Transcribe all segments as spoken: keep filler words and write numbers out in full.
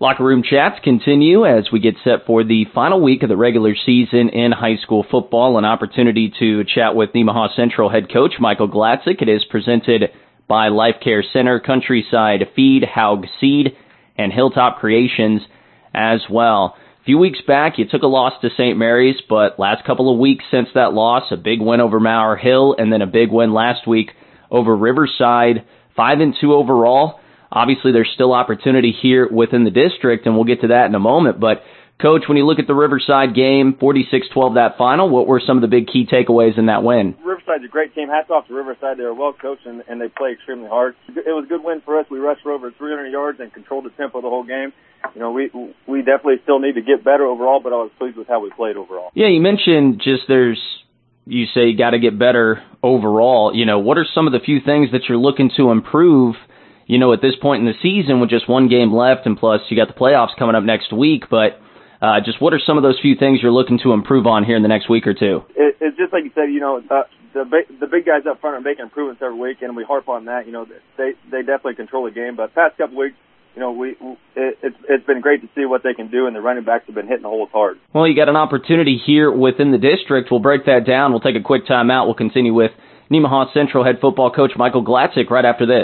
Locker Room Chats continue as we get set for the final week of the regular season in high school football. An opportunity to chat with Nemaha Central head coach Michael Glatzik. It is presented by Life Care Center, Countryside Feed, Haug Seed, and Hilltop Creations as well. A few weeks back, you took a loss to Saint Mary's, but last couple of weeks since that loss, a big win over Maur Hill, and then a big win last week over Riverside, five and two overall. Obviously, there's still opportunity here within the district, and we'll get to that in a moment. But, Coach, when you look at the Riverside game, forty-six twelve that final, what were some of the big key takeaways in that win? Riverside's a great team. Hats off to Riverside. They were well coached, and, and they play extremely hard. It was a good win for us. We rushed for over three hundred yards and controlled the tempo the whole game. You know, we we definitely still need to get better overall, but I was pleased with how we played overall. Yeah, you mentioned just there's, you say you got to get better overall. You know, what are some of the few things that you're looking to improve, you know, at this point in the season with just one game left, and plus you got the playoffs coming up next week, but uh, just what are some of those few things you're looking to improve on here in the next week or two? It, it's just like you said, you know, uh, the big, the big guys up front are making improvements every week, and we harp on that. You know, they they definitely control the game, but past couple weeks, you know, we it, it's it's been great to see what they can do, and the running backs have been hitting the holes hard. Well, you got an opportunity here within the district. We'll break that down. We'll take a quick timeout. We'll continue with Nemaha Central head football coach Michael Glatzik right after this.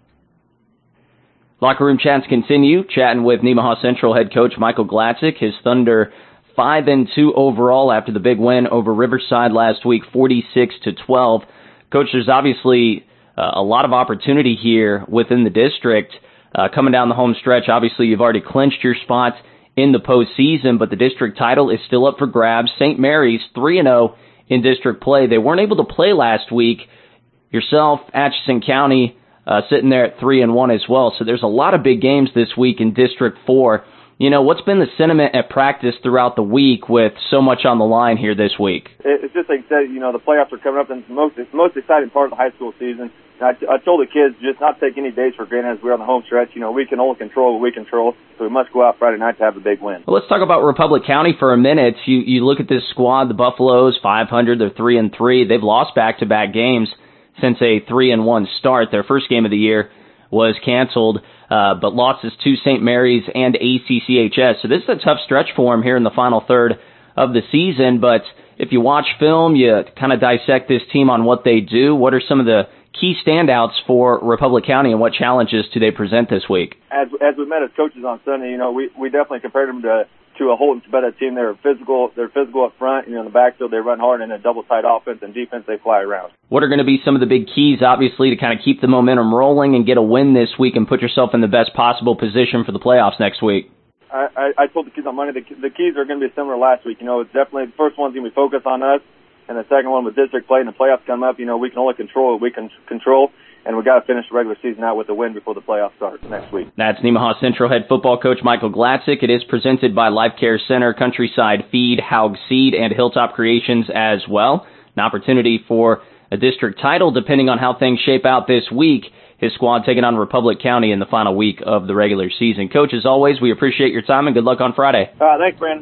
Locker Room Chats continue, chatting with Nemaha Central head coach Michael Glatzik. His Thunder five and two overall after the big win over Riverside last week, forty-six to twelve. Coach, there's obviously uh, a lot of opportunity here within the district. Uh, coming down the home stretch, obviously you've already clinched your spot in the postseason, but the district title is still up for grabs. Saint Mary's three and oh in district play. They weren't able to play last week. Yourself, Atchison County, uh, sitting there at three and one as well. So there's a lot of big games this week in District four. You know, what's been the sentiment at practice throughout the week with so much on the line here this week? It's just like you said, you know, the playoffs are coming up, and it's the most, it's the most exciting part of the high school season. I, I told the kids just not take any days for granted as we're on the home stretch. You know, we can only control what we control, so we must go out Friday night to have a big win. Well, let's talk about Republic County for a minute. You you look at this squad, the Buffaloes, five hundred, they're three and three. They've lost back-to-back games since a three and one start. Their first game of the year was canceled, uh, but losses to Saint Mary's and A C C H S. So this is a tough stretch for them here in the final third of the season, but if you watch film, you kind of dissect this team on what they do. What are some of the key standouts for Republic County, and what challenges do they present this week? As as we met as coaches on Sunday, you know, we, we definitely compared them to to a Holton Tabetta team. They're physical, they're physical up front, and on the backfield they run hard, and a double tight offense, and defense they fly around. What are going to be some of the big keys, obviously, to kind of keep the momentum rolling and get a win this week and put yourself in the best possible position for the playoffs next week? I, I, I told the kids on Monday the, the keys are going to be similar last week. You know, it's definitely the first one's going to be focus on us. And the second one with district play and the playoffs come up, you know, we can only control what we can control, and we got to finish the regular season out with a win before the playoffs start next week. That's Nemaha Central head football coach Michael Glatzik. It is presented by Life Care Center, Countryside Feed, Haug Seed, and Hilltop Creations as well. An opportunity for a district title depending on how things shape out this week. His squad taking on Republic County in the final week of the regular season. Coach, as always, we appreciate your time and good luck on Friday. Uh, thanks, Brandon.